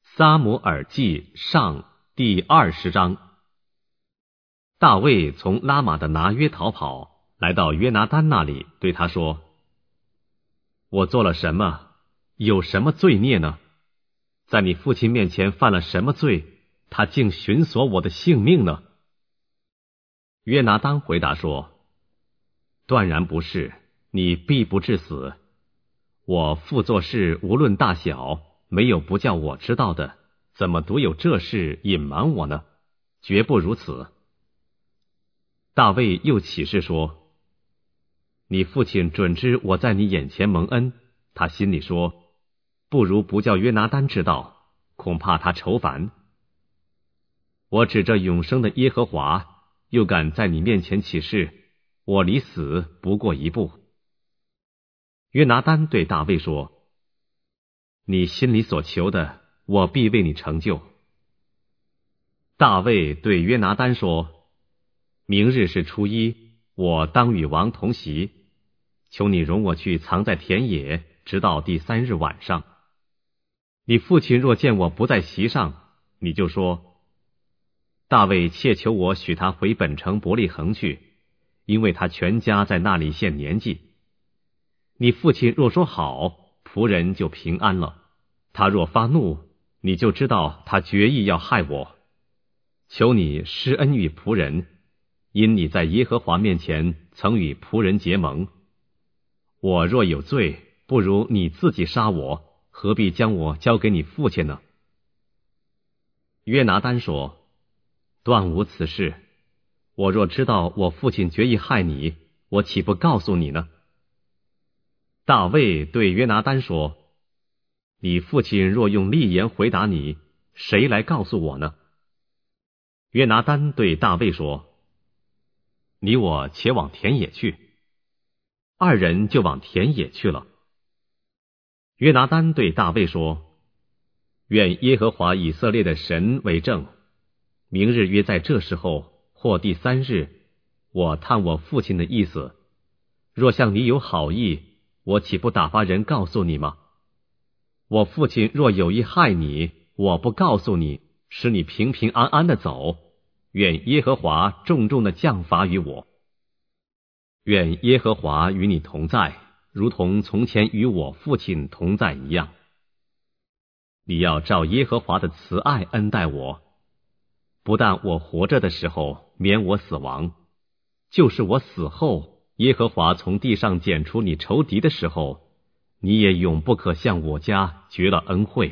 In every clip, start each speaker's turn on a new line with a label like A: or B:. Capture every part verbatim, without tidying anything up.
A: 撒母耳记上第二十章。大卫从拉玛的拿约逃跑，来到约拿单那里，对他说：我做了什么？有什么罪孽呢？在你父亲面前犯了什么罪？他竟寻索我的性命呢？约拿单回答说：断然不是，你必不致死。我父做事无论大小，没有不叫我知道的，怎么独有这事隐瞒我呢？绝不如此。大卫又起誓说：你父亲准知我在你眼前蒙恩，他心里说，不如不叫约拿单知道，恐怕他愁烦。我指着永生的耶和华，又敢在你面前起誓，我离死不过一步。约拿单对大卫说：你心里所求的，我必为你成就。大卫对约拿单说：明日是初一，我当与王同席，求你容我去藏在田野，直到第三日晚上。你父亲若见我不在席上，你就说：大卫切求我许他回本城伯利恒去，因为他全家在那里献年祭。你父亲若说好，仆人就平安了。他若发怒，你就知道他决意要害我。求你施恩于仆人，因你在耶和华面前曾与仆人结盟。我若有罪，不如你自己杀我，何必将我交给你父亲呢？约拿单说：断无此事。我若知道我父亲决意害你，我岂不告诉你呢？大卫对约拿单说：你父亲若用利言回答你，谁来告诉我呢？约拿单对大卫说：你我且往田野去。二人就往田野去了。约拿单对大卫说：愿耶和华以色列的神为证，明日约在这时候或第三日，我探我父亲的意思，若向你有好意，我岂不打发人告诉你吗？我父亲若有意害你，我不告诉你，使你平平安安的走，愿耶和华重重的降罚于我。愿耶和华与你同在，如同从前与我父亲同在一样。你要照耶和华的慈爱恩待我，不但我活着的时候免我死亡，就是我死后，耶和华从地上剪除你仇敌的时候，你也永不可向我家绝了恩惠。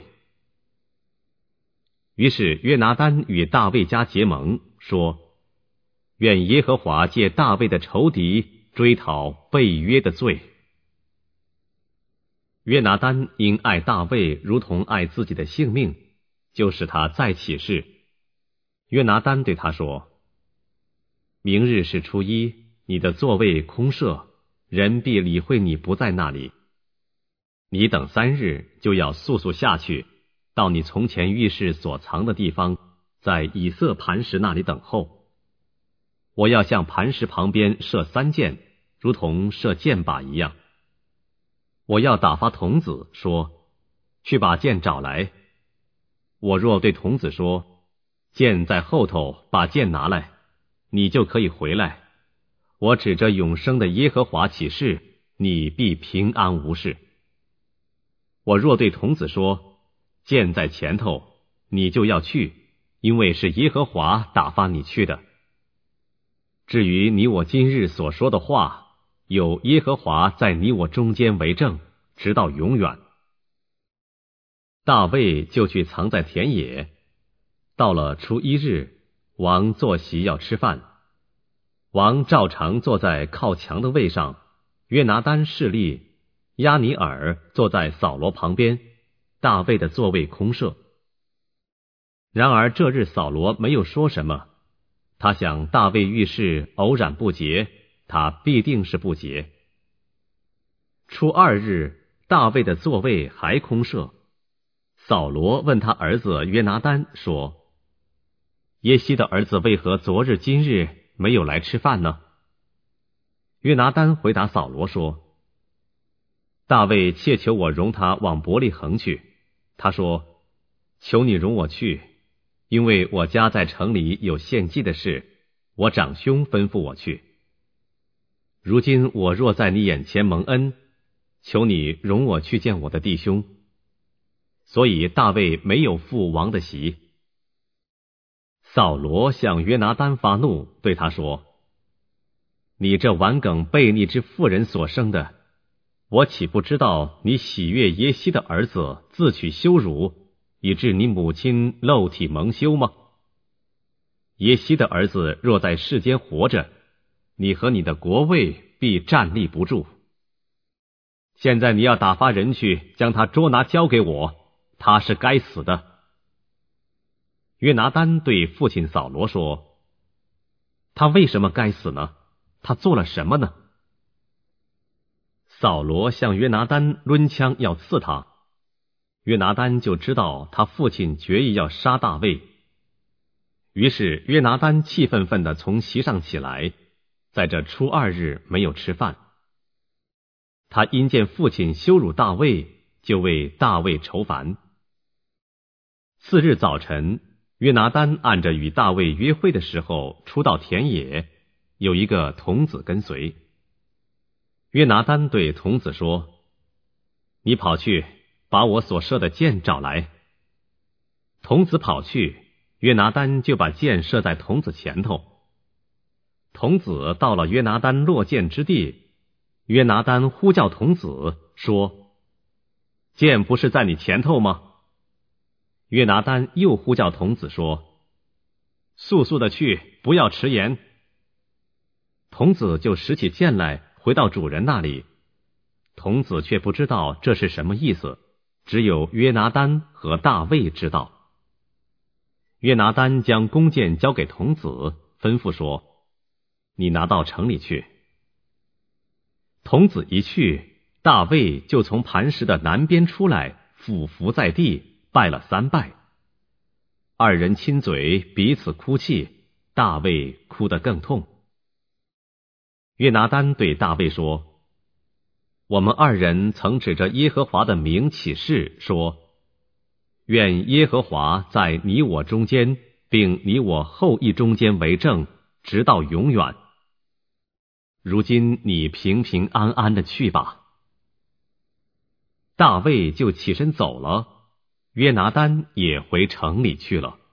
A: 于是约拿单与大卫家结盟，说：愿耶和华借大卫的仇敌追讨背约的罪。约拿单因爱大卫如同爱自己的性命，就使他再起誓。约拿单对他说：明日是初一，你的座位空设，人必理会你不在那里。你等三日，就要速速下去，到你从前遇事所藏的地方，在以色磐石那里等候。我要向磐石旁边射三箭，如同射箭靶一样。我要打发童子说：去把箭找来。我若对童子说：箭在后头，把箭拿来，你就可以回来。我指着永生的耶和华起誓，你必平安无事。我若对童子说：箭在前头，你就要去，因为是耶和华打发你去的。至于你我今日所说的话，有耶和华在你我中间为证，直到永远。大卫就去藏在田野。到了初一日，王坐席要吃饭，王照常坐在靠墙的位上，约拿单侍立，押尼尔坐在扫罗旁边，大卫的座位空设。然而这日扫罗没有说什么，他想大卫遇事偶然不洁，他必定是不洁。初二日，大卫的座位还空设。扫罗问他儿子约拿单说：耶西的儿子为何昨日今日没有来吃饭呢？约拿单回答扫罗说：大卫切求我容他往伯利恒去。他说： 求你容我去，因为我家在城里有献祭的事，我长兄吩咐我去。如今我若在你眼前蒙恩，求你容我去见我的弟兄。所以大卫没有赴王的席。扫罗向约拿单发怒，对他说：你这顽梗悖逆之妇人所生的，我岂不知道你喜悦耶西的儿子自取羞辱，以致你母亲露体蒙羞吗？耶西的儿子若在世间活着，你和你的国位必站立不住。现在你要打发人去，将他捉拿交给我，他是该死的。约拿单对父亲扫罗说：他为什么该死呢？他做了什么呢？扫罗向约拿单抡枪要刺他，约拿单就知道他父亲决意要杀大卫。于是约拿单气愤愤地从席上起来，在这初二日没有吃饭。他因见父亲羞辱大卫，就为大卫愁烦。次日早晨，约拿单按着与大卫约会的时候出到田野，有一个童子跟随。约拿单对童子说：你跑去把我所射的箭找来。童子跑去，约拿单就把箭射在童子前头。童子到了约拿单落箭之地，约拿单呼叫童子说：箭不是在你前头吗？约拿单又呼叫童子说：速速的去，不要迟延。童子就拾起剑来，回到主人那里。童子却不知道这是什么意思，只有约拿单和大卫知道。约拿单将弓箭交给童子，吩咐说：你拿到城里去。童子一去，大卫就从磐石的南边出来，俯伏在地，拜了三拜。二人亲嘴，彼此哭泣，大卫哭得更痛。约拿单对大卫说：我们二人曾指着耶和华的名起誓说，愿耶和华在你我中间，并你我后裔中间为证，直到永远。如今你平平安安的去吧。大卫就起身走了，约拿单也回城里去了。